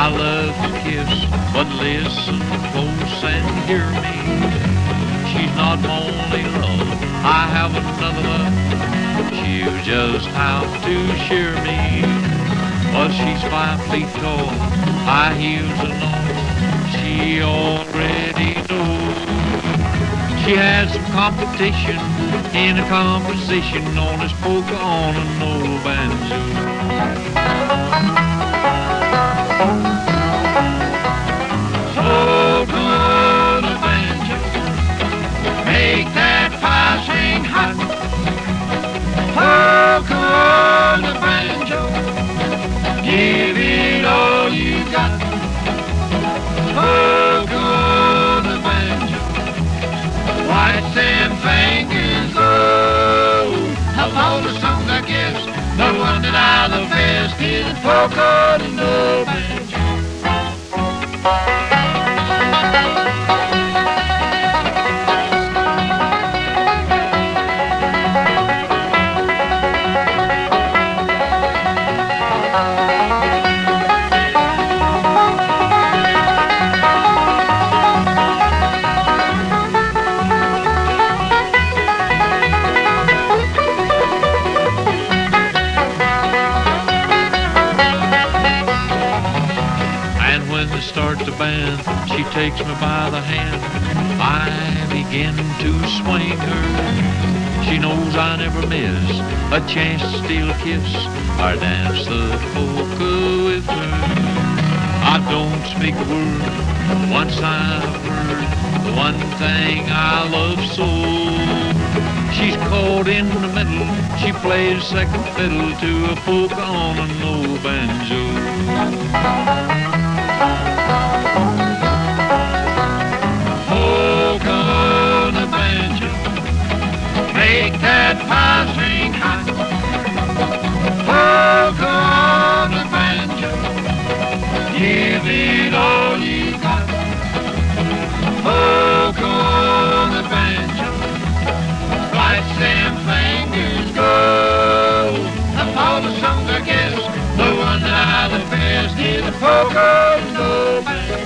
I love to kiss, but listen close and hear me. She's not my only love, I have another love. She'll just have to share me. Well, she's 5 feet tall, high heels and all. She already knows. She had some competition in a composition known as polka on an old banjo. Polka on a banjo, make that fire sing hot. Polka on a banjo, give it all you got. Polka on a banjo, watch them fingers go. Of all the songs I guess, the one that I love best is polka on a banjo. When they start the band, she takes me by the hand. I begin to swing her. She knows I never miss a chance to steal a kiss or dance the polka with her. I don't speak a word, but once I've heard the one thing I love so. She's caught in the middle, she plays second fiddle to a polka on an old banjo. Polka on a banjo, make that fire sing hot. Polka on a banjo, give it all you got. Polka on a banjo, watch them fingers go. Of all the songs I guess, the one that I love best is the polka on a banjo.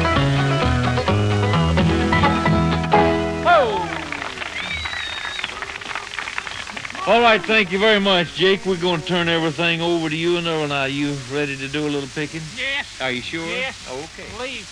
All right, thank you very much, Jake. We're going to turn everything over to you, and are you ready to do a little picking? Yes. Are you sure? Yes. Okay. Leave.